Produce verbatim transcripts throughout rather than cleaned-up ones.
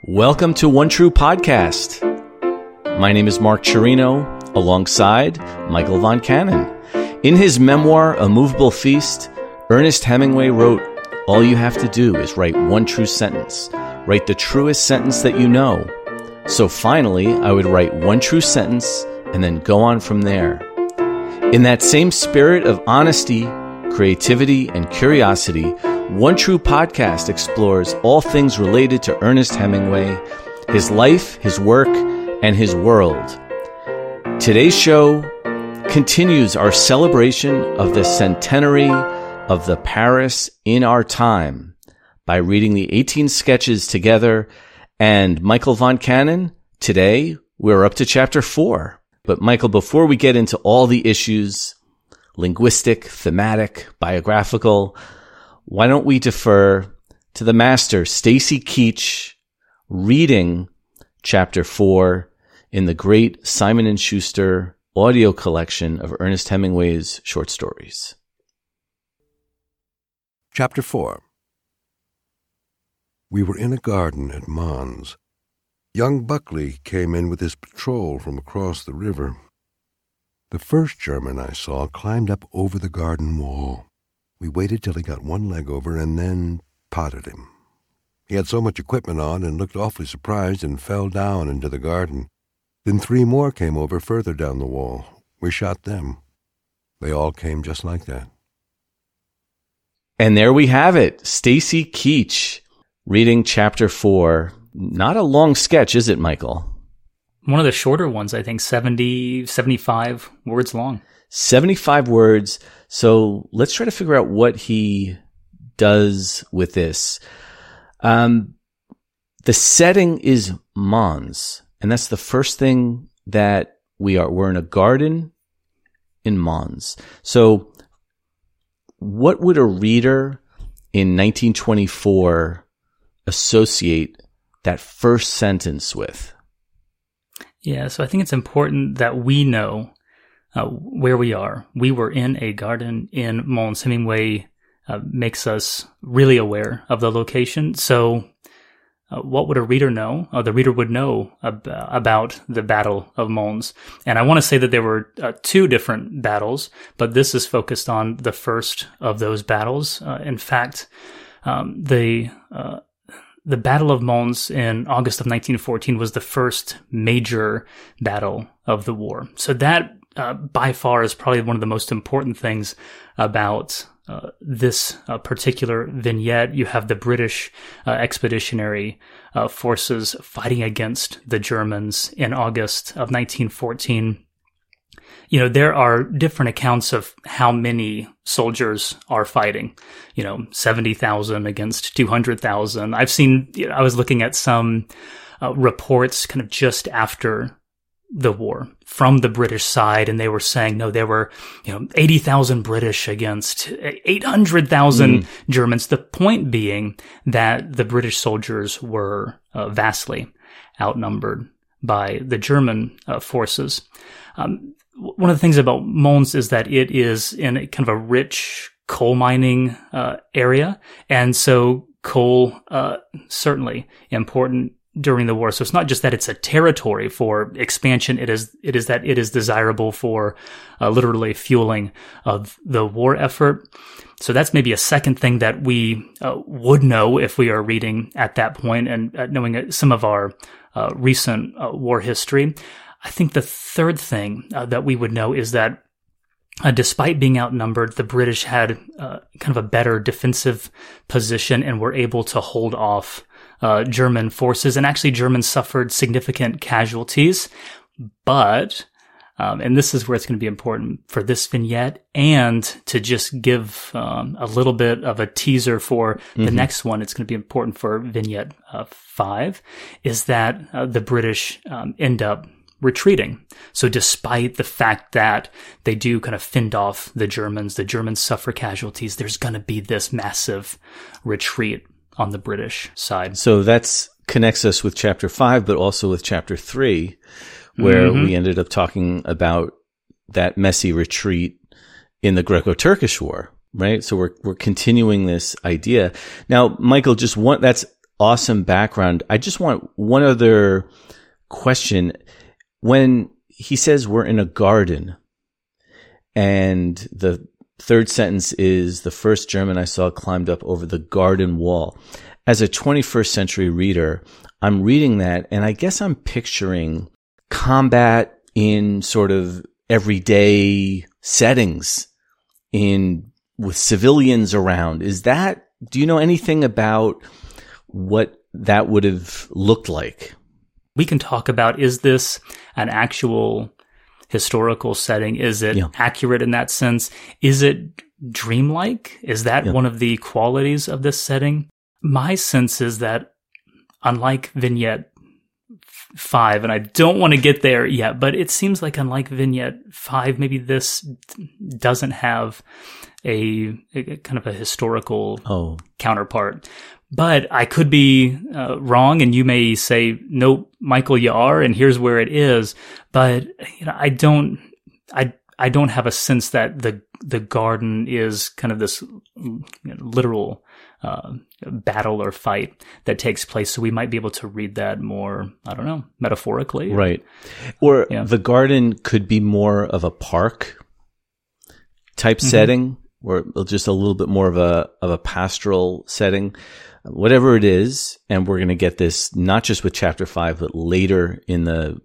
Welcome to One True Podcast. My name is Mark Chirino, alongside Michael Von Cannon. In his memoir, A Movable Feast, Ernest Hemingway wrote, "All you have to do is write one true sentence. Write the truest sentence that you know. So finally, I would write one true sentence and then go on from there." In that same spirit of honesty, creativity, and curiosity, One True Podcast explores all things related to Ernest Hemingway, his life, his work, and his world. Today's show continues our celebration of the centenary of the Paris in our time by reading the eighteen sketches together. And Michael Von Cannon, today we're up to chapter four. But Michael, before we get into all the issues, linguistic, thematic, biographical, why don't we defer to the master, Stacy Keach, reading chapter four in the great Simon and Schuster audio collection of Ernest Hemingway's short stories. Chapter four. We were in a garden at Mons. Young Buckley came in with his patrol from across the river. The first German I saw climbed up over the garden wall. We waited till he got one leg over and then potted him. He had so much equipment on and looked awfully surprised and fell down into the garden. Then three more came over further down the wall. We shot them. They all came just like that. And there we have it. Stacy Keach reading chapter four. Not a long sketch, is it, Michael? One of the shorter ones, I think, seventy, seventy-five words long. seventy-five words. So let's try to figure out what he does with this. Um, the setting is Mons, and that's the first thing that we are. We're in a garden in Mons. So what would a reader in nineteen twenty-four associate that first sentence with? Yeah, so I think it's important that we know uh, where we are. We were in a garden in Mons. Hemingway uh, makes us really aware of the location. So uh, what would a reader know? Uh, the reader would know ab- about the Battle of Mons. And I want to say that there were uh, two different battles, but this is focused on the first of those battles. Uh, in fact, um, the... Uh, The Battle of Mons in August of nineteen fourteen was the first major battle of the war. So that, uh, by far, is probably one of the most important things about uh, this uh, particular vignette. You have the British uh, expeditionary uh, forces fighting against the Germans in August of nineteen fourteen. You know, there are different accounts of how many soldiers are fighting, you know, seventy thousand against two hundred thousand. I've seen, you know, I was looking at some uh, reports kind of just after the war from the British side, and they were saying, no, there were, you know, eighty thousand British against eight hundred thousand mm. Germans. The point being that the British soldiers were uh, vastly outnumbered by the German uh, forces. Um, One of the things about Mons is that it is in a kind of a rich coal mining uh, area. And so coal, uh, certainly important during the war. So it's not just that it's a territory for expansion. It is, it is that it is desirable for uh, literally fueling of the war effort. So that's maybe a second thing that we uh, would know if we are reading at that point and uh, knowing some of our uh, recent uh, war history. I think the third thing uh, that we would know is that uh, despite being outnumbered, the British had uh, kind of a better defensive position and were able to hold off uh, German forces. And actually, Germans suffered significant casualties. But, um, and this is where it's going to be important for this vignette and to just give um, a little bit of a teaser for mm-hmm. the next one, it's going to be important for vignette uh, five, is that uh, the British um, end up retreating. So despite the fact that they do kind of fend off the Germans, the Germans suffer casualties, there's going to be this massive retreat on the British side. So that's connects us with chapter five, but also with chapter three, where mm-hmm. we ended up talking about that messy retreat in the Greco-Turkish War, right? So we're we're continuing this idea. Now, Michael, just one, that's awesome background. I just want one other question. When he says we're in a garden, and the third sentence is, the first German I saw climbed up over the garden wall. As a twenty-first century reader, I'm reading that, and I guess I'm picturing combat in sort of everyday settings, in with civilians around. Is that, do you know anything about what that would have looked like? We can talk about, is this an actual historical setting? Is it yeah. accurate in that sense? Is it dreamlike? Is that yeah. one of the qualities of this setting? My sense is that, unlike Vignette five, and I don't want to get there yet, but it seems like unlike Vignette five, maybe this doesn't have a, a kind of a historical oh. counterpart. But I could be uh, wrong, and you may say, "Nope, Michael, you are," and here's where it is. But you know, I don't, I, I don't have a sense that the the garden is kind of this you know, literal uh, battle or fight that takes place. So we might be able to read that more, I don't know, metaphorically, right? Or yeah. the garden could be more of a park type mm-hmm. setting, or just a little bit more of a of a pastoral setting. Whatever it is, and we're going to get this not just with chapter five, but later in the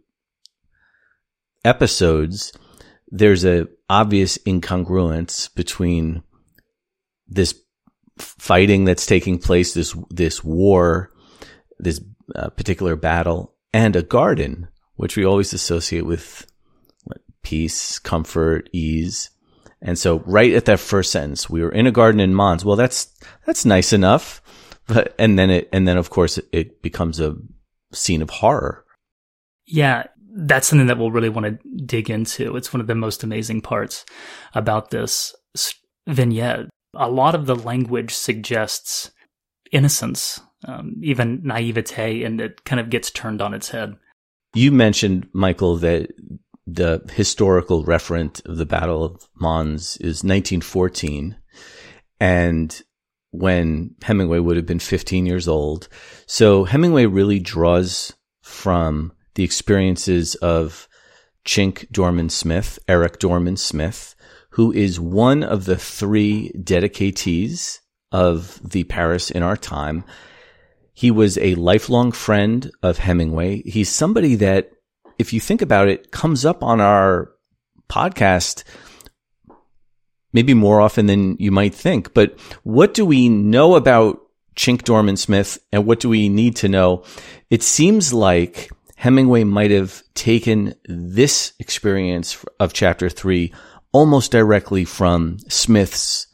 episodes, there's a obvious incongruence between this fighting that's taking place, this this war, this uh, particular battle, and a garden, which we always associate with what, peace, comfort, ease. And so right at that first sentence, we were in a garden in Mons. Well, that's that's nice enough. But, and then it, and then of course it, it becomes a scene of horror. Yeah, that's something that we'll really want to dig into. It's one of the most amazing parts about this vignette. A lot of the language suggests innocence, um, even naivete, and it kind of gets turned on its head. You mentioned, Michael, that the historical referent of the Battle of Mons is nineteen fourteen, and when Hemingway would have been fifteen years old. So Hemingway really draws from the experiences of Chink Dorman Smith, Eric Dorman Smith, who is one of the three dedicatees of the Paris in Our Time. He was a lifelong friend of Hemingway. He's somebody that, if you think about it, comes up on our podcast maybe more often than you might think. But what do we know about Chink Dorman Smith, and what do we need to know? It seems like Hemingway might have taken this experience of chapter three almost directly from Smith's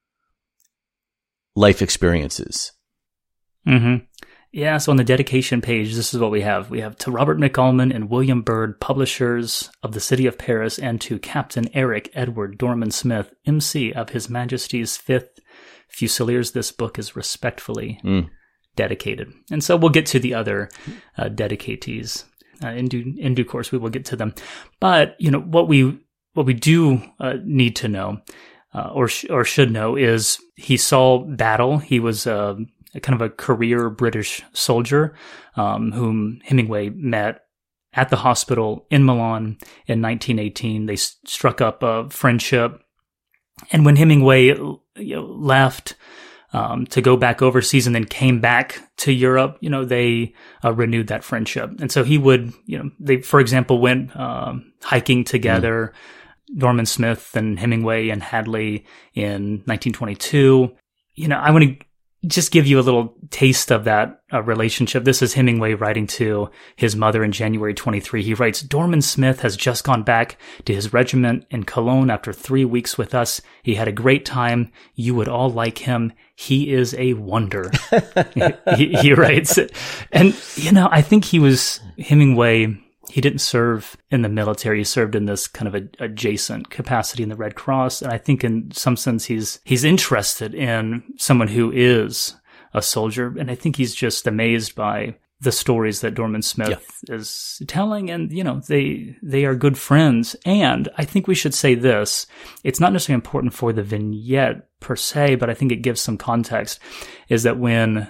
life experiences. Mm-hmm. Yeah, so on the dedication page, this is what we have. We have to Robert McAlmon and William Byrd, publishers of the City of Paris, and to Captain Eric Edward Dorman Smith, M C of His Majesty's Fifth Fusiliers. This book is respectfully mm. dedicated. And so we'll get to the other uh, dedicatees. Uh, in due, in due course, we will get to them. But, you know, what we what we do uh, need to know, uh, or sh- or should know, is he saw battle. He was uh, a kind of a career British soldier um, whom Hemingway met at the hospital in Milan in nineteen eighteen. They s- struck up a friendship. And when Hemingway you know, left um, to go back overseas and then came back to Europe, you know, they uh, renewed that friendship. And so he would, you know, they, for example, went um, hiking together, mm. Dorman Smith and Hemingway and Hadley in nineteen twenty-two. You know, I want to just give you a little taste of that uh, relationship. This is Hemingway writing to his mother in January twenty-three. He writes, Dorman Smith has just gone back to his regiment in Cologne after three weeks with us. He had a great time. You would all like him. He is a wonder. he, he writes. And, you know, I think he was, Hemingway, he didn't serve in the military. He served in this kind of a, adjacent capacity in the Red Cross. And I think in some sense he's he's interested in someone who is a soldier. And I think he's just amazed by the stories that Dorman Smith yeah. is telling. And, you know, they they are good friends. And I think we should say this. It's not necessarily important for the vignette per se, but I think it gives some context, is that when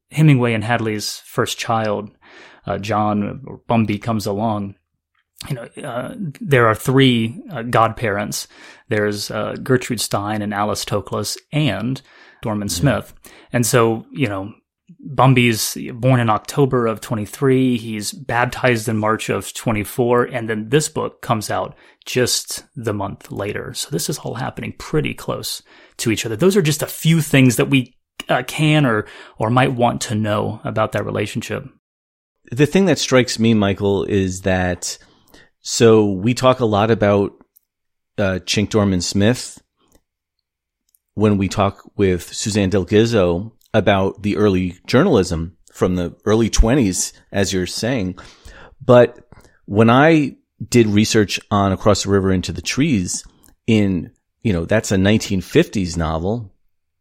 Hemingway and Hadley's first child, uh, John or Bumby, comes along, you know, uh, there are three uh, godparents. There's uh, Gertrude Stein and Alice Toklas and Dorman Smith. And so, you know, Bumby's born in October of twenty-three. He's baptized in March of twenty-four. And then this book comes out just the month later. So this is all happening pretty close to each other. Those are just a few things that we uh, can or, or might want to know about that relationship. The thing that strikes me, Michael, is that so we talk a lot about uh, Chink Dorman Smith when we talk with Suzanne Del Gizzo about the early journalism from the early twenties, as you're saying. But when I did research on Across the River into the Trees in, you know, that's a nineteen fifties novel,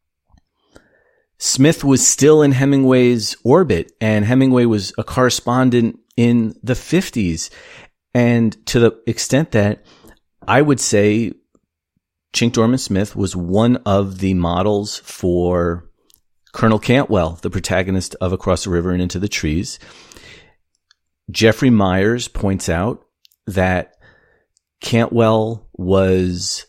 Smith was still in Hemingway's orbit, and Hemingway was a correspondent in the fifties. And to the extent that I would say Chink Dorman Smith was one of the models for Colonel Cantwell, the protagonist of Across the River and Into the Trees. Jeffrey Myers points out that Cantwell was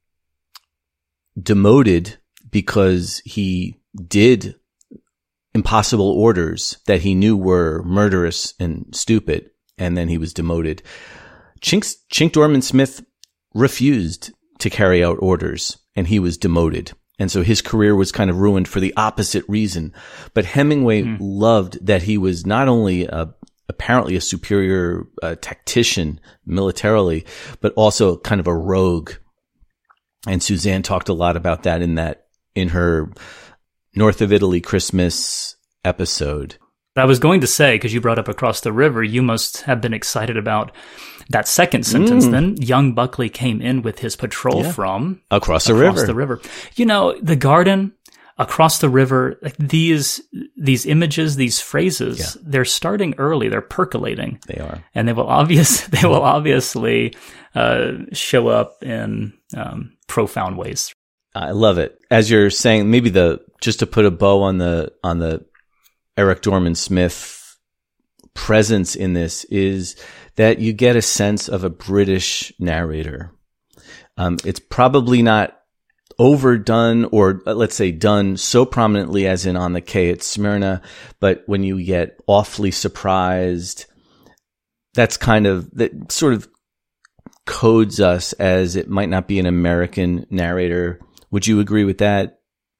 demoted because he did impossible orders that he knew were murderous and stupid, and then he was demoted. Chink, Chink Dorman Smith refused to carry out orders, and he was demoted. And so his career was kind of ruined for the opposite reason. But Hemingway mm. loved that he was not only a, apparently a superior uh, tactician militarily, but also kind of a rogue. And Suzanne talked a lot about that in that, in her North of Italy Christmas episode. I was going to say, because you brought up Across the River, you must have been excited about that second sentence. Mm. Then young Buckley came in with his patrol yeah. from across the across river. the river. You know, the garden, across the river, like these these images, these phrases, yeah. they're starting early. They're percolating. They are, and they will obvious they will obviously uh, show up in um, profound ways. I love it. As you're saying, maybe the just to put a bow on the on the Eric Dorman Smith presence in this is that you get a sense of a British narrator. Um, it's probably not overdone or uh, let's say done so prominently as in On the Quay at Smyrna, but when you get awfully surprised, that's kind of, that sort of codes us as it might not be an American narrator. Would you agree with that?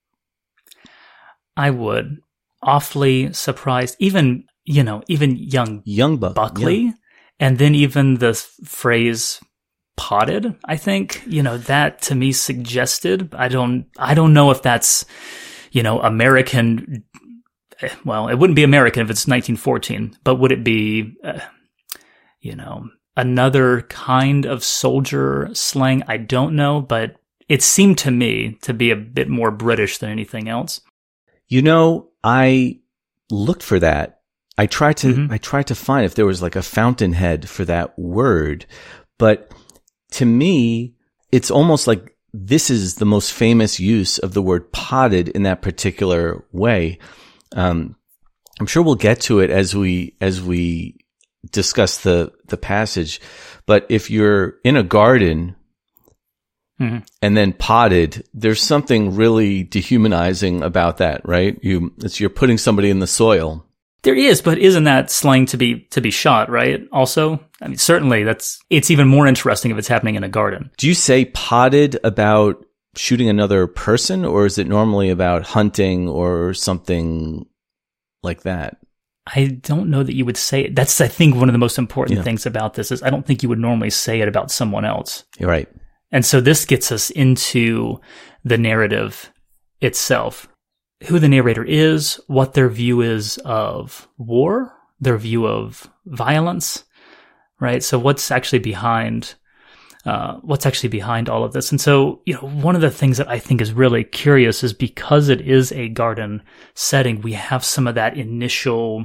I would. Awfully surprised, even, you know, even young, young Bu- Buckley, yeah. And then even the phrase potted, I think, you know, that to me suggested, I don't, I don't know if that's, you know, American, well, it wouldn't be American if it's nineteen fourteen, but would it be, uh, you know, another kind of soldier slang? I don't know, but it seemed to me to be a bit more British than anything else. You know, I looked for that. I tried to, mm-hmm. I tried to find if there was like a fountainhead for that word, but to me, it's almost like this is the most famous use of the word potted in that particular way. Um, I'm sure we'll get to it as we, as we discuss the, the passage, but if you're in a garden, mm-hmm. and then potted, there's something really dehumanizing about that, right? You, it's, you're putting somebody in the soil. There is, but isn't that slang to be, to be shot, right? Also, I mean, certainly that's, it's even more interesting if it's happening in a garden. Do you say potted about shooting another person, or is it normally about hunting or something like that? I don't know that you would say it. That's, I think, one of the most important yeah. things about this is I don't think you would normally say it about someone else. You're right. And so this gets us into the narrative itself. Who the narrator is, what their view is of war, their view of violence, right? So what's actually behind, uh, what's actually behind all of this? And so, you know, one of the things that I think is really curious is because it is a garden setting, we have some of that initial,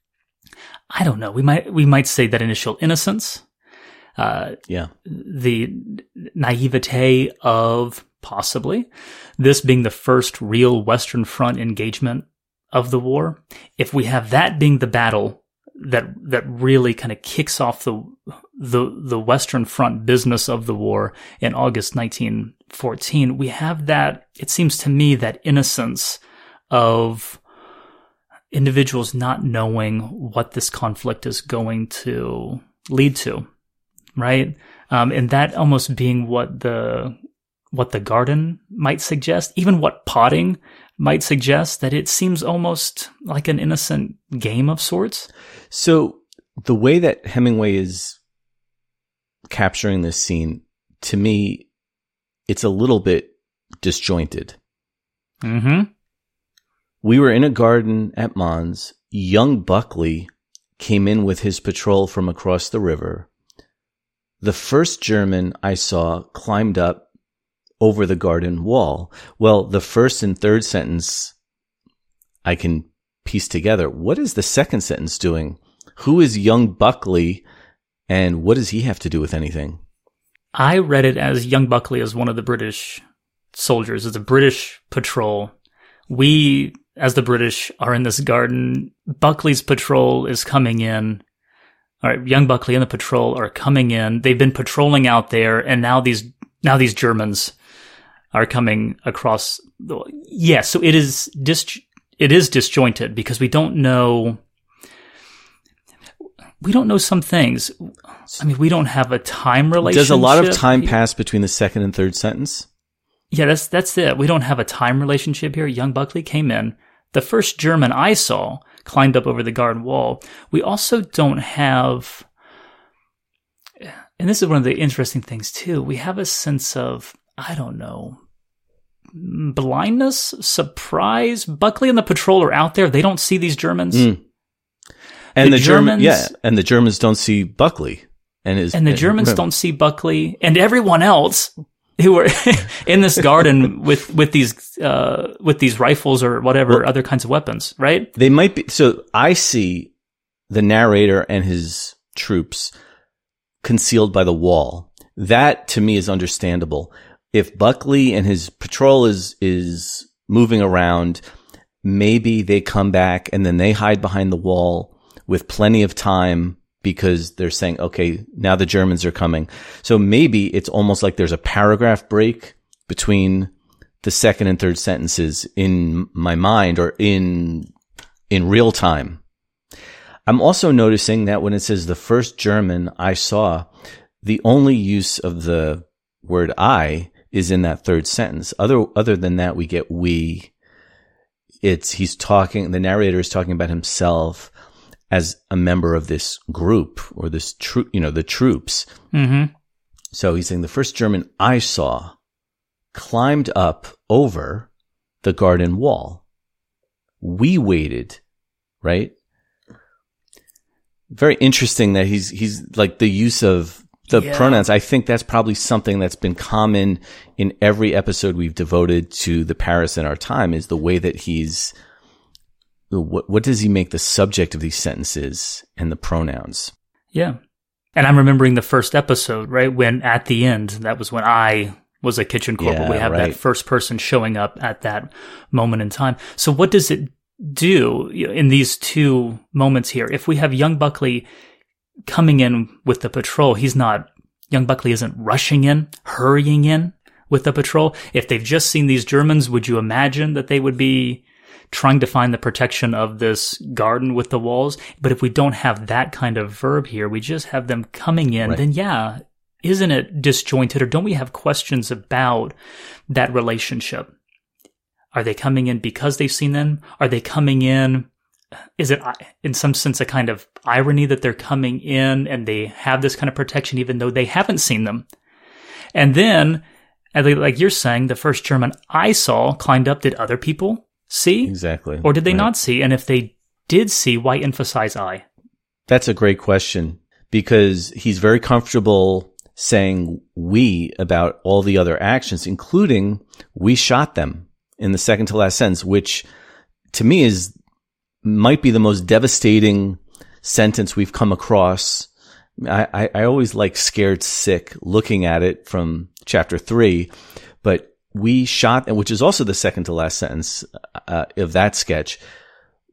I don't know, we might, we might say that initial innocence. Uh, yeah. The naivete of possibly this being the first real Western Front engagement of the war, if we have that being the battle that that really kind of kicks off the the the Western Front business of the war in August nineteen fourteen, we have that, it seems to me, that innocence of individuals not knowing what this conflict is going to lead to, right? Um, and that almost being what the what the garden might suggest, even what potting might suggest, that it seems almost like an innocent game of sorts. So the way that Hemingway is capturing this scene, to me, it's a little bit disjointed. Mm-hmm. We were in a garden at Mons. Young Buckley came in with his patrol from across the river. The first German I saw climbed up over the garden wall. Well, the first and third sentence I can piece together. What is the second sentence doing? Who is young Buckley, and what does he have to do with anything? I read it as young Buckley as one of the British soldiers. It's a British patrol. We, as the British, are in this garden. Buckley's patrol is coming in. All right, young Buckley and the patrol are coming in. They've been patrolling out there, and now these now these Germans are coming across. The, yeah, so it is dis, it is disjointed because we don't know. We don't know some things. I mean, we don't have a time relationship. Does a lot of time pass between the second and third sentence? Yeah, that's that's it. We don't have a time relationship here. Young Buckley came in. The first German I saw climbed up over the garden wall. We also don't have, and this is one of the interesting things too, we have a sense of, I don't know, blindness, surprise. Buckley and the patrol are out there. They don't see these Germans. Mm. And the, the Germans, German, yeah, and the Germans don't see Buckley, and his, and the Germans and, don't see Buckley, and everyone else who are in this garden with with these uh, with these rifles or whatever well, other kinds of weapons, right? They might be. So I see the narrator and his troops concealed by the wall. That to me is understandable. If Buckley and his patrol is is moving around, maybe they come back and then they hide behind the wall with plenty of time because they're saying, okay, now the Germans are coming. So maybe it's almost like there's a paragraph break between the second and third sentences in my mind or in in real time. I'm also noticing that when it says the first German I saw, the only use of the word I is in that third sentence. Other other than that, we get we. It's he's talking, the narrator is talking about himself as a member of this group or this troop, you know, the troops. Mm-hmm. So he's saying the first German I saw climbed up over the garden wall. We waited, right? Very interesting that he's, he's like the use of the yeah. pronouns. I think that's probably something that's been common in every episode we've devoted to the Paris in our time is the way that he's, What what does he make the subject of these sentences and the pronouns? Yeah. And I'm remembering the first episode, right? When at the end, that was when I was a kitchen corporal. Yeah, we have right. that first person showing up at that moment in time. So what does it do in these two moments here? If we have young Buckley coming in with the patrol, he's not, young Buckley isn't rushing in, hurrying in with the patrol. If they've just seen these Germans, would you imagine that they would be trying to find the protection of this garden with the walls? But if we don't have that kind of verb here, we just have them coming in, right. Then yeah, isn't it disjointed? Or don't we have questions about that relationship? Are they coming in because they've seen them? Are they coming in? Is it in some sense a kind of irony that they're coming in and they have this kind of protection even though they haven't seen them? And then, like you're saying, the first German I saw climbed up. Did other people see? Exactly. Or did they right. not see? And if they did see, why emphasize I? That's a great question because he's very comfortable saying we about all the other actions, including we shot them in the second to last sentence, which to me is might be the most devastating sentence we've come across. I, I, I always like scared sick looking at it from chapter three, but we shot, which is also the second to last sentence uh, of that sketch.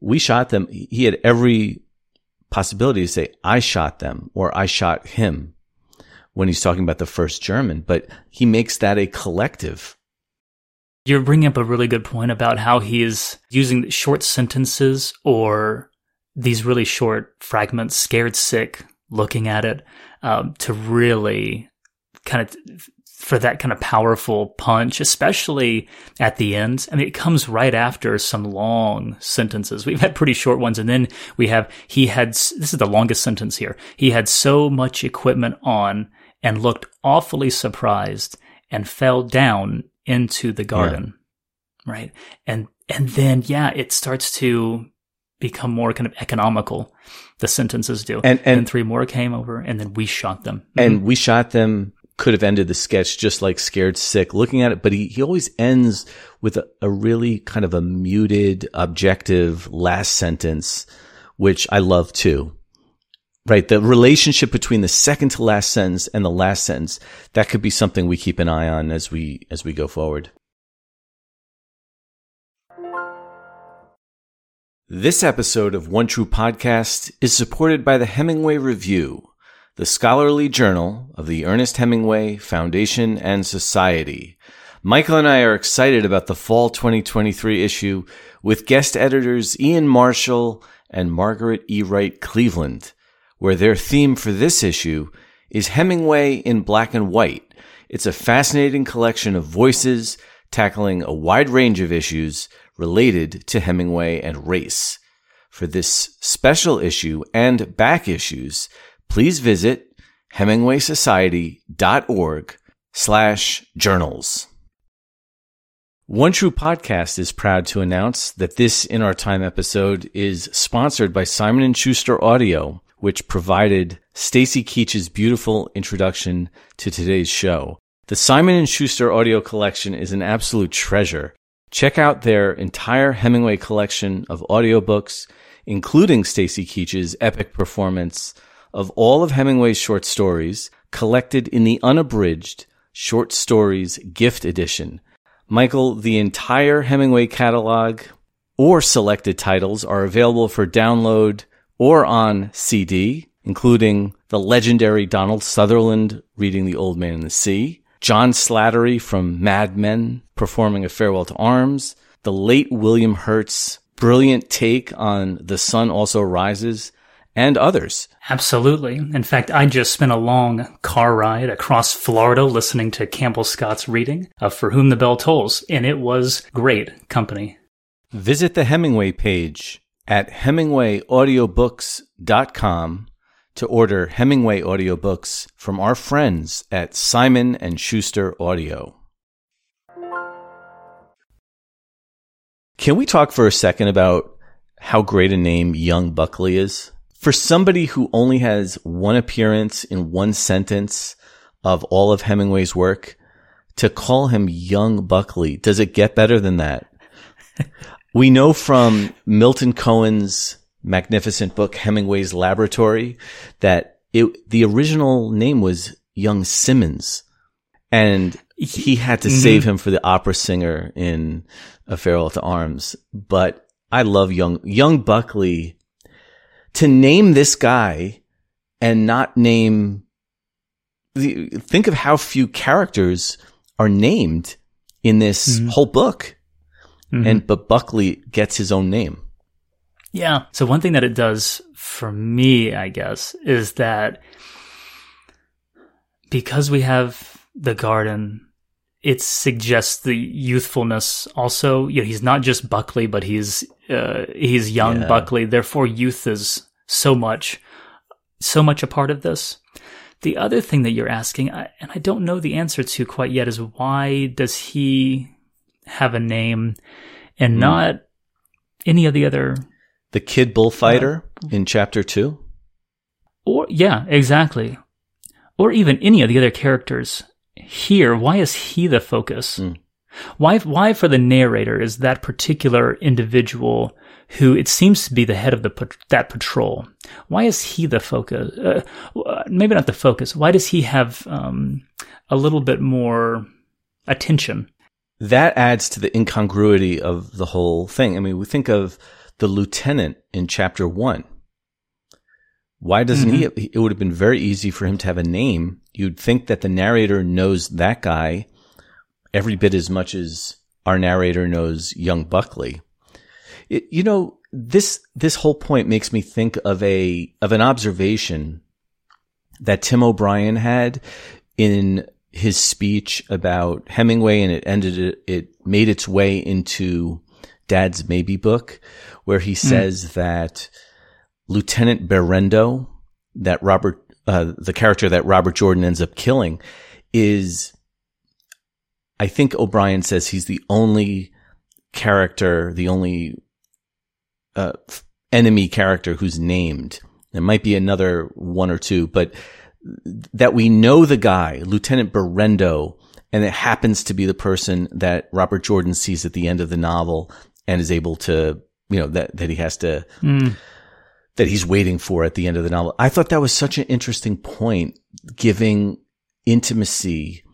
we shot them. He had every possibility to say, I shot them or I shot him when he's talking about the first German, but he makes that a collective. You're bringing up a really good point about how he is using short sentences or these really short fragments, scared sick, looking at it, um, to really kind of, for that kind of powerful punch, especially at the end. I mean, it comes right after some long sentences. We've had pretty short ones. And then we have, he had, this is the longest sentence here. He had so much equipment on and looked awfully surprised and fell down into the garden. Yeah. Right. And, and then, yeah, it starts to become more kind of economical. The sentences do. And, and, and three more came over and then we shot them. And mm-hmm. we shot them. Could have ended the sketch just like Scared Sick, looking at it, but he, he always ends with a, a really kind of a muted, objective last sentence, which I love too. Right? The relationship between the second to last sentence and the last sentence, that could be something we keep an eye on as we, as we go forward. This episode of One True Podcast is supported by the Hemingway Review, the scholarly journal of the Ernest Hemingway Foundation and Society. Michael and I are excited about the fall twenty twenty-three issue with guest editors Ian Marshall and Margaret E. Wright Cleveland, where their theme for this issue is Hemingway in Black and White. It's a fascinating collection of voices tackling a wide range of issues related to Hemingway and race. For this special issue and back issues, please visit hemingwaysociety.org slash journals. One True Podcast is proud to announce that this In Our Time episode is sponsored by Simon and Schuster Audio, which provided Stacy Keach's beautiful introduction to today's show. The Simon and Schuster Audio collection is an absolute treasure. Check out their entire Hemingway collection of audiobooks, including Stacy Keach's epic performance of all of Hemingway's short stories, collected in the unabridged Short Stories Gift Edition. Michael, the entire Hemingway catalog or selected titles are available for download or on C D, including the legendary Donald Sutherland reading The Old Man and the Sea, John Slattery from Mad Men performing A Farewell to Arms, the late William Hurt's brilliant take on The Sun Also Rises, and others. Absolutely. In fact, I just spent a long car ride across Florida listening to Campbell Scott's reading of For Whom the Bell Tolls, and it was great company. Visit the Hemingway page at hemingway audiobooks dot com to order Hemingway audiobooks from our friends at Simon and Schuster Audio. Can we talk for a second about how great a name Young Buckley is? For somebody who only has one appearance in one sentence of all of Hemingway's work, to call him Young Buckley, does it get better than that? We know from Milton Cohen's magnificent book, Hemingway's Laboratory, that it, the original name was Young Simmons. And he had to mm-hmm. save him for the opera singer in A Farewell to Arms. But I love Young, Young Buckley. To name this guy and not name the, think of how few characters are named in this mm-hmm. whole book. Mm-hmm. And, but Buckley gets his own name. Yeah. So one thing that it does for me, I guess, is that because we have the garden, it suggests the youthfulness also. You know, he's not just Buckley, but he's, uh, he's young yeah. Buckley. Therefore, youth is so much, so much a part of this. The other thing that you're asking, I, and I don't know the answer to quite yet, is why does he have a name and mm. not any of the other... The kid bullfighter uh, in chapter two? Or yeah, exactly. Or even any of the other characters here. Why is he the focus? Mm. Why, why for the narrator is that particular individual who it seems to be the head of the that patrol? Why is he the focus? Uh, maybe not the focus. Why does he have um, a little bit more attention? That adds to the incongruity of the whole thing. I mean, we think of the lieutenant in chapter one. Why doesn't mm-hmm. he? It would have been very easy for him to have a name. You'd think that the narrator knows that guy every bit as much as our narrator knows young Buckley. It, you know, this this whole point makes me think of a of an observation that Tim O'Brien had in his speech about Hemingway, and it ended it, it made its way into Dad's Maybe book, where he says mm. that Lieutenant Berendo, that Robert, uh, the character that Robert Jordan ends up killing, is, I think O'Brien says he's the only character, the only uh, enemy character who's named. There might be another one or two, but that we know the guy, Lieutenant Berendo, and it happens to be the person that Robert Jordan sees at the end of the novel and is able to, you know, that, that he has to, mm. that he's waiting for at the end of the novel. I thought that was such an interesting point, giving intimacy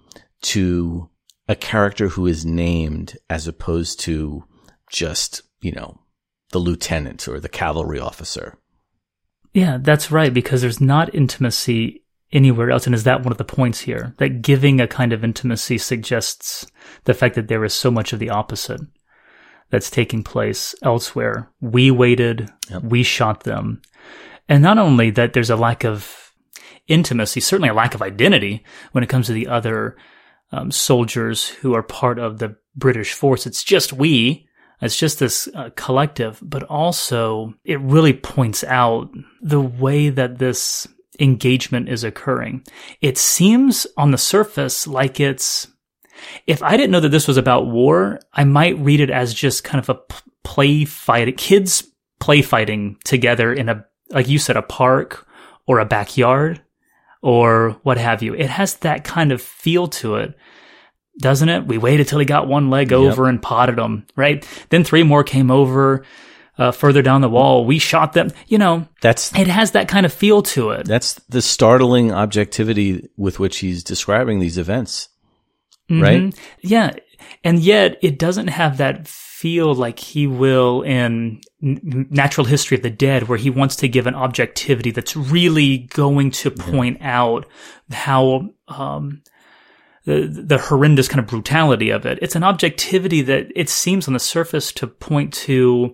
to a character who is named as opposed to just, you know, the lieutenant or the cavalry officer. Yeah, that's right, because there's not intimacy anywhere else. And is that one of the points here? That giving a kind of intimacy suggests the fact that there is so much of the opposite that's taking place elsewhere. We waited, yep. we shot them. And not only that, there's a lack of intimacy, certainly a lack of identity when it comes to the other um, soldiers who are part of the British force. It's just we. It's just this uh, collective, but also it really points out the way that this engagement is occurring. It seems on the surface like it's, if I didn't know that this was about war, I might read it as just kind of a play fight, kids play fighting together in a, like you said, a park or a backyard or what have you. It has that kind of feel to it, doesn't it? We waited till he got one leg over yep. and potted him, right? Then three more came over uh, further down the wall. We shot them. You know, that's it has that kind of feel to it. That's the startling objectivity with which he's describing these events, mm-hmm. right? Yeah. And yet it doesn't have that feel like he will in Natural History of the Dead, where he wants to give an objectivity that's really going to point yeah. out how um, the, the horrendous kind of brutality of it. It's an objectivity that it seems on the surface to point to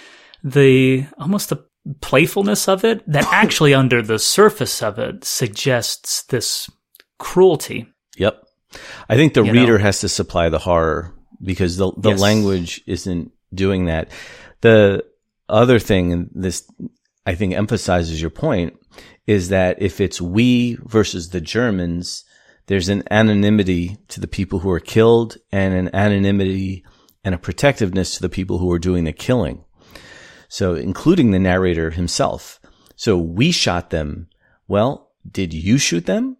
the almost the playfulness of it that actually under the surface of it suggests this cruelty. Yep. I think the you reader know? has to supply the horror because the the yes. language isn't doing that. The other thing, and this I think emphasizes your point, is that if it's we versus the Germans, there's an anonymity to the people who are killed and an anonymity and a protectiveness to the people who are doing the killing. So including the narrator himself. So we shot them. Well, did you shoot them?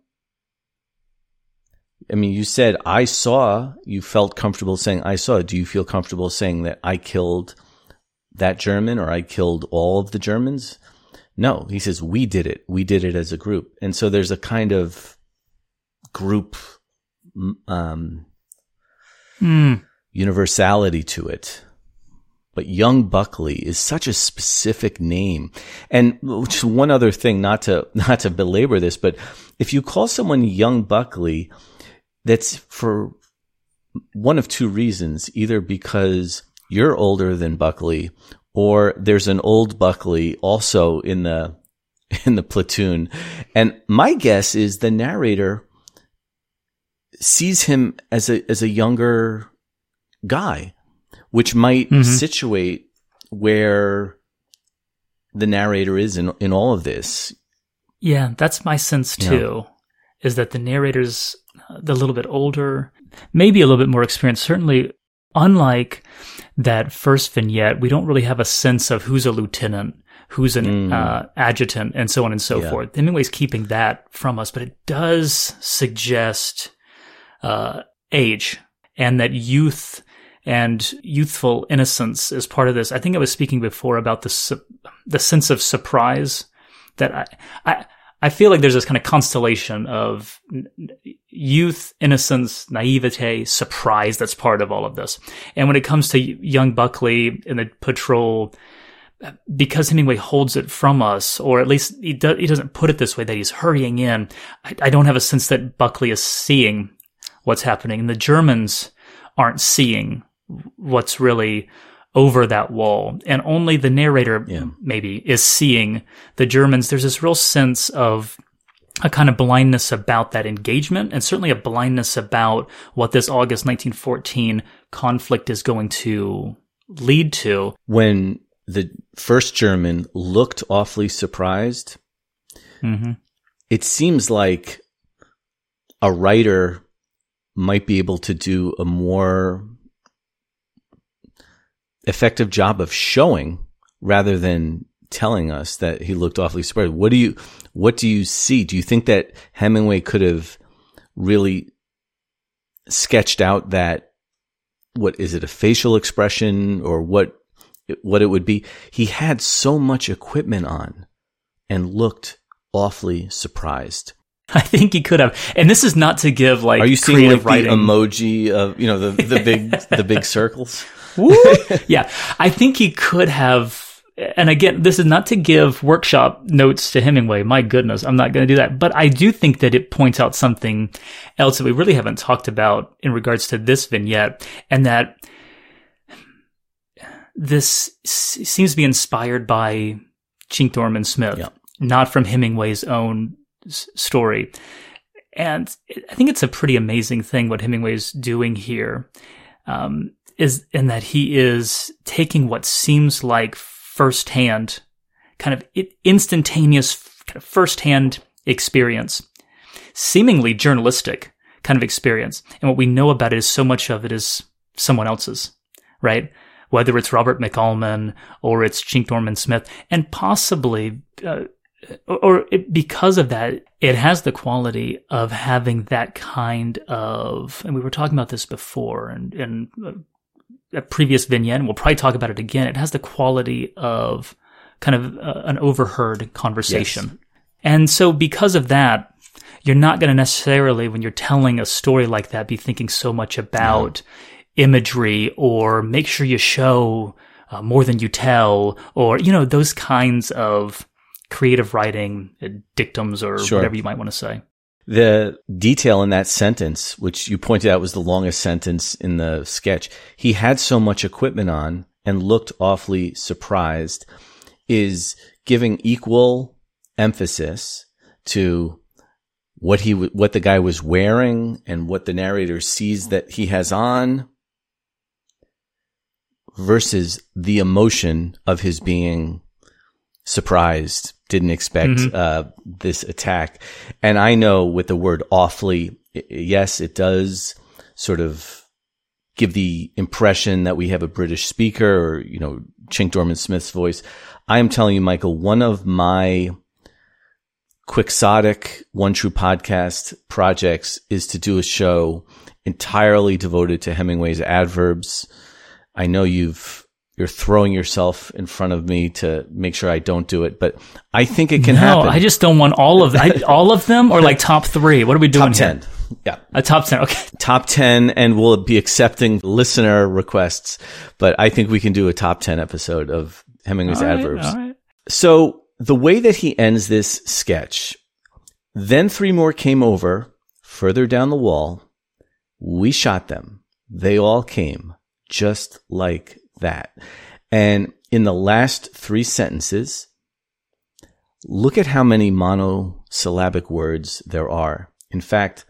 I mean, you said, I saw, you felt comfortable saying, I saw. Do you feel comfortable saying that I killed that German or I killed all of the Germans? No, he says, we did it. We did it as a group. And so there's a kind of group um, mm. universality to it. But Young Buckley is such a specific name. And just one other thing, not to, not to belabor this, but if you call someone Young Buckley, that's for one of two reasons, either because you're older than Buckley or there's an old Buckley also in the, in the platoon. And my guess is the narrator sees him as a, as a younger guy, which might mm-hmm. situate where the narrator is in, in all of this. Yeah, that's my sense too, yeah. is that the narrator's a little bit older, maybe a little bit more experienced. Certainly, unlike that first vignette, we don't really have a sense of who's a lieutenant, who's an mm. uh, adjutant, and so on and so yeah. forth. Hemingway's keeping that from us, but it does suggest uh, age and that youth and youthful innocence is part of this. I think I was speaking before about the su- the sense of surprise that I, I I feel like there's this kind of constellation of youth, innocence, naivete, surprise that's part of all of this. And when it comes to young Buckley in the patrol, because Hemingway holds it from us, or at least he, do, he doesn't put it this way, that he's hurrying in, I, I don't have a sense that Buckley is seeing what's happening. And the Germans aren't seeing what's really over that wall. And only the narrator yeah. maybe is seeing the Germans. There's this real sense of a kind of blindness about that engagement, and certainly a blindness about what this August nineteen fourteen conflict is going to lead to. When the first German looked awfully surprised, mm-hmm. it seems like a writer might be able to do a more effective job of showing rather than telling us that he looked awfully surprised. What do you, what do you see? Do you think that Hemingway could have really sketched out that, what is it, a facial expression, or what, what it would be? He had so much equipment on and looked awfully surprised. I think he could have. And this is not to give like, are you seeing like writing. the emoji of, you know, the, the big, the big circles? Woo! Yeah. I think he could have. And again, this is not to give workshop notes to Hemingway. My goodness, I'm not going to do that. But I do think that it points out something else that we really haven't talked about in regards to this vignette, and that this s- seems to be inspired by Chink Dorman Smith, yeah. not from Hemingway's own s- story. And I think it's a pretty amazing thing what Hemingway's doing here, um, is in that he is taking what seems like firsthand, kind of instantaneous, kind of firsthand experience, seemingly journalistic kind of experience. And what we know about it is so much of it is someone else's, right? Whether it's Robert McAlmon or it's Chink Dorman Smith, and possibly, uh, or it, because of that, it has the quality of having that kind of, and we were talking about this before, and, and, uh, a previous vignette, and we'll probably talk about it again. It has the quality of kind of uh, an overheard conversation. Yes. And so because of that, you're not going to necessarily, when you're telling a story like that, be thinking so much about no. imagery, or make sure you show uh, more than you tell, or, you know, those kinds of creative writing, uh, dictums, or sure. whatever you might want to say. The detail in that sentence, which you pointed out was the longest sentence in the sketch, he had so much equipment on and looked awfully surprised, is giving equal emphasis to what he, what the guy was wearing and what the narrator sees that he has on, versus the emotion of his being surprised, didn't expect mm-hmm. uh, this attack. And I know with the word awfully, yes, it does sort of give the impression that we have a British speaker, or, you know, Chink Dorman Smith's voice. I am telling you, Michael, one of my quixotic One True Podcast projects is to do a show entirely devoted to Hemingway's adverbs. I know you've You're throwing yourself in front of me to make sure I don't do it, but I think it can no, happen. No, I just don't want all of them. all of them, or like top three. What are we doing? Top ten. Here? Yeah, a top ten. Okay, top ten, and we'll be accepting listener requests. But I think we can do a top ten episode of Hemingway's all right, adverbs. All right. So the way that he ends this sketch, then three more came over further down the wall. We shot them. They all came just like that. And in the last three sentences, look at how many monosyllabic words there are. In fact,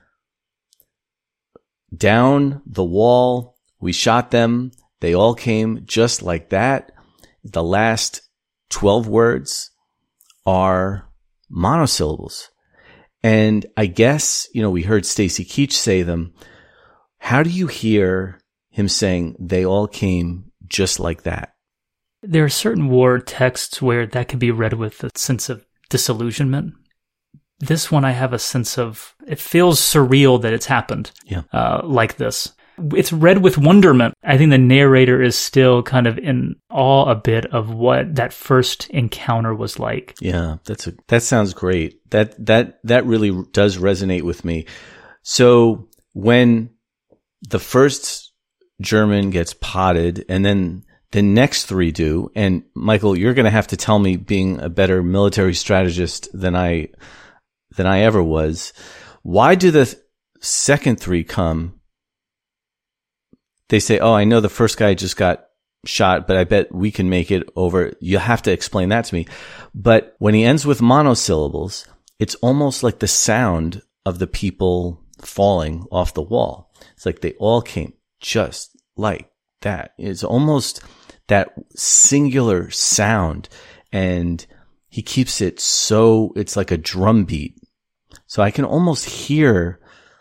down the wall, we shot them. They all came just like that. The last twelve words are monosyllables. And I guess, you know, we heard Stacy Keach say them. How do you hear him saying they all came just like that? There are certain war texts where that could be read with a sense of disillusionment. This one, I have a sense of, it feels surreal that it's happened yeah. uh, like this. It's read with wonderment. I think the narrator is still kind of in awe a bit of what that first encounter was like. Yeah, that's a, that sounds great. That, that, that really does resonate with me. So when the first German gets potted, and then the next three do. And Michael, you're going to have to tell me, being a better military strategist than I, than I ever was, why do the th- second three come? They say, oh, I know the first guy just got shot, but I bet we can make it over. You have to explain that to me. But when he ends with monosyllables, it's almost like the sound of the people falling off the wall. It's like they all came just like that. It's almost that singular sound, and he keeps it so, it's like a drum beat. So I can almost hear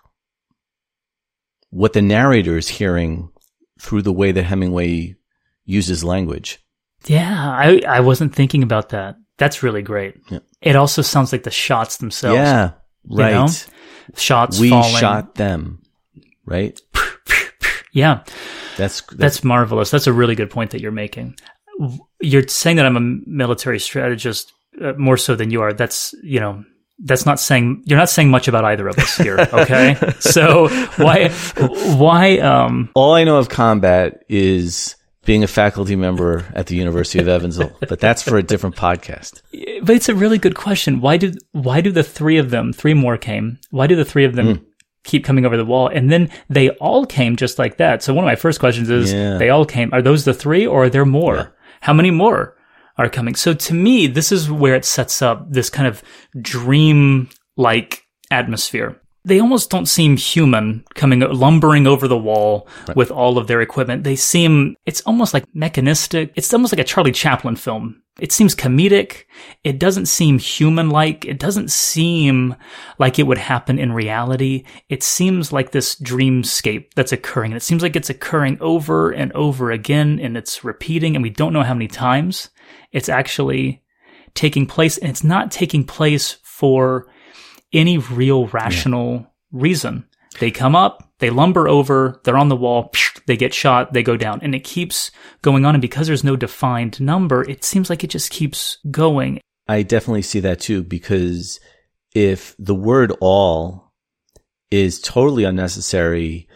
what the narrator is hearing through the way that Hemingway uses language. Yeah, I, I wasn't thinking about that. That's really great. Yeah. It also sounds like the shots themselves. Yeah, right. You know? Shots we falling. shot them, right? Yeah. That's, that's that's marvelous. That's a really good point that you're making. You're saying that I'm a military strategist uh, more so than you are. That's, you know, that's not saying, you're not saying much about either of us here, okay? So why, why, um... all I know of combat is being a faculty member at the University of Evansville, but that's for a different podcast. But it's a really good question. Why do, why do the three of them, three more came, why do the three of them mm. keep coming over the wall? And then they all came just like that. So one of my first questions is, yeah. they all came. Are those the three, or are there more? Yeah. How many more are coming? So to me, this is where it sets up this kind of dream-like atmosphere. They almost don't seem human, coming, lumbering over the wall right. with all of their equipment. They seem, it's almost like mechanistic. It's almost like a Charlie Chaplin film. It seems comedic. It doesn't seem human-like. It doesn't seem like it would happen in reality. It seems like this dreamscape that's occurring. And it seems like it's occurring over and over again, and it's repeating, and we don't know how many times it's actually taking place. And it's not taking place for any real rational yeah. reason. They come up, they lumber over, they're on the wall, they get shot, they go down. And it keeps going on. And because there's no defined number, it seems like it just keeps going. I definitely see that too, because if the word all is totally unnecessary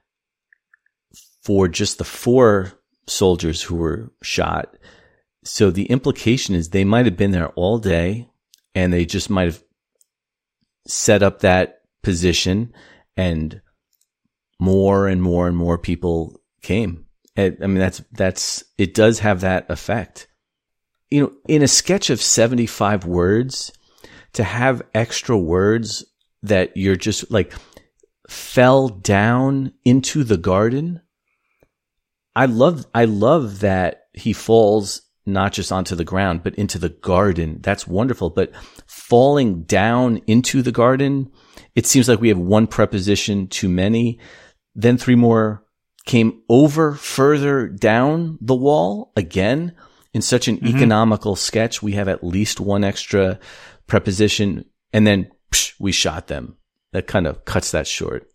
for just the four soldiers who were shot, so the implication is they might have been there all day, and they just might have set up that position, and more and more and more people came. I mean, that's, that's, it does have that effect. You know, in a sketch of seventy-five words, to have extra words that you're just like, fell down into the garden. I love, I love that he falls not just onto the ground, but into the garden. That's wonderful. But falling down into the garden, it seems like we have one preposition too many. Then three more came over further down the wall. Again, in such an mm-hmm. economical sketch, we have at least one extra preposition, and then psh, we shot them. That kind of cuts that short.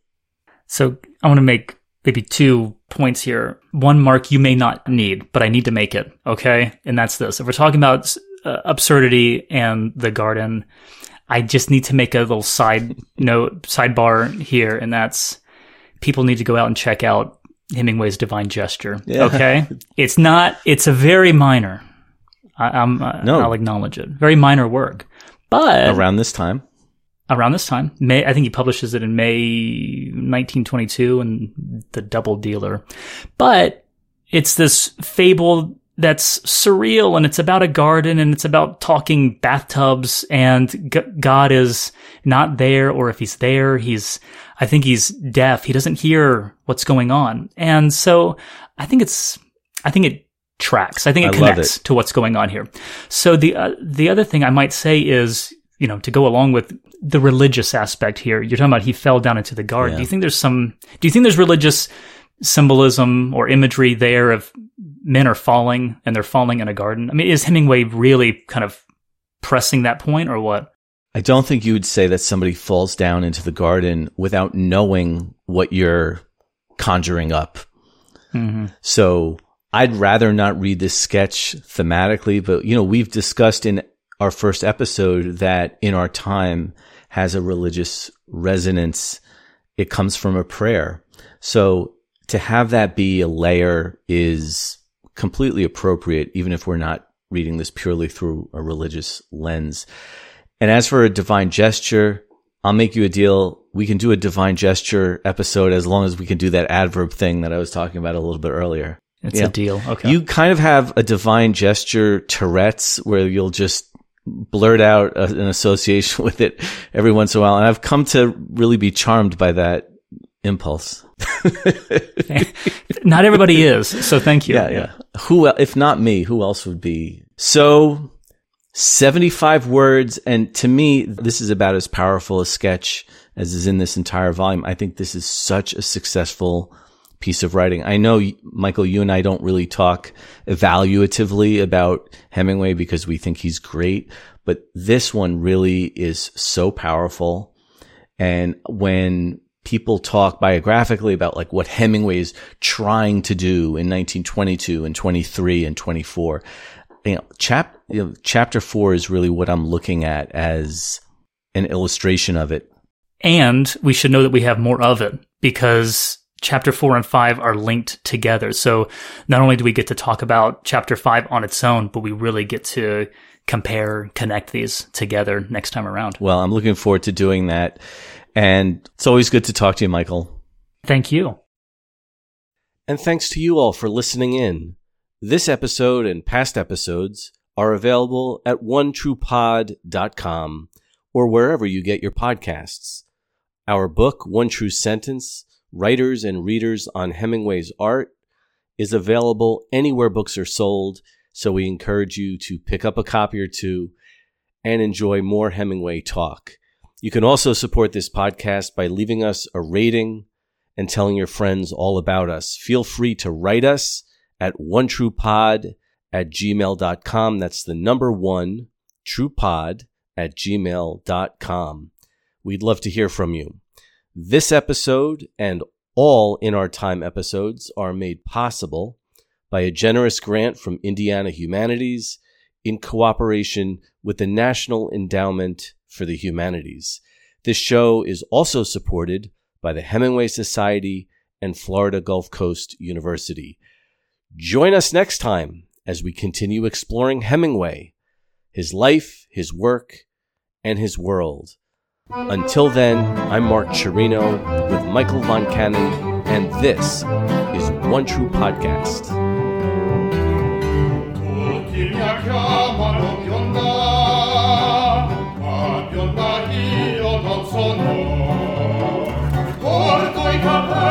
So I want to make maybe two points here. One, Mark, you may not need, but I need to make it, okay? And that's this. If we're talking about uh, absurdity and the garden, I just need to make a little side note, sidebar here, and that's people need to go out and check out Hemingway's Divine Gesture, yeah. okay? It's not, it's a very minor, I, I'm, uh, no. I'll acknowledge it, very minor work. But around this time. Around this time, May, I think he publishes it in May nineteen twenty-two in The Double Dealer. But it's this fable that's surreal, and it's about a garden, and it's about talking bathtubs, and G- God is not there, or if he's there, he's, I think he's deaf. He doesn't hear what's going on. And so I think it's, I think it tracks. I think it I connects it. to what's going on here. So the, uh, the other thing I might say is, you know, to go along with the religious aspect here, you're talking about he fell down into the garden. Yeah. Do you think there's some, do you think there's religious symbolism or imagery there of men are falling and they're falling in a garden? I mean, is Hemingway really kind of pressing that point, or what? I don't think you would say that somebody falls down into the garden without knowing what you're conjuring up. Mm-hmm. So I'd rather not read this sketch thematically, but, you know, we've discussed in our first episode that In Our Time has a religious resonance. It comes from a prayer. So to have that be a layer is completely appropriate, even if we're not reading this purely through a religious lens. And as for a divine gesture, I'll make you a deal. We can do a divine gesture episode as long as we can do that adverb thing that I was talking about a little bit earlier. It's yeah. a deal. Okay. You kind of have a divine gesture Tourette's where you'll just blurt out a, an association with it every once in a while. And I've come to really be charmed by that impulse. Not everybody is. So thank you. Yeah. Yeah. Who, if not me, who else would be? So seventy-five words. And to me, this is about as powerful a sketch as is in this entire volume. I think this is such a successful piece of writing. I know, Michael, you and I don't really talk evaluatively about Hemingway because we think he's great, but this one really is so powerful. And when people talk biographically about like what Hemingway is trying to do in nineteen twenty-two and twenty-three and twenty-four, you know, chap, you know, chapter four is really what I'm looking at as an illustration of it. And we should know that we have more of it because chapter four and five are linked together. So not only do we get to talk about chapter five on its own, but we really get to compare, connect these together next time around. Well, I'm looking forward to doing that. And it's always good to talk to you, Michael. Thank you. And thanks to you all for listening in. This episode and past episodes are available at one true pod dot com or wherever you get your podcasts. Our book, One True Sentence, Writers and Readers on Hemingway's Art, is available anywhere books are sold, so we encourage you to pick up a copy or two and enjoy more Hemingway talk. You can also support this podcast by leaving us a rating and telling your friends all about us. Feel free to write us at onetruepod at gmail dot com. That's the number one, truepod at gmail dot com. We'd love to hear from you. This episode and all In Our Time episodes are made possible by a generous grant from Indiana Humanities in cooperation with the National Endowment for the Humanities. This show is also supported by the Hemingway Society and Florida Gulf Coast University. Join us next time as we continue exploring Hemingway, his life, his work, and his world. Until then, I'm Mark Chirino with Michael Von Cannon, and this is One True Podcast. Porto i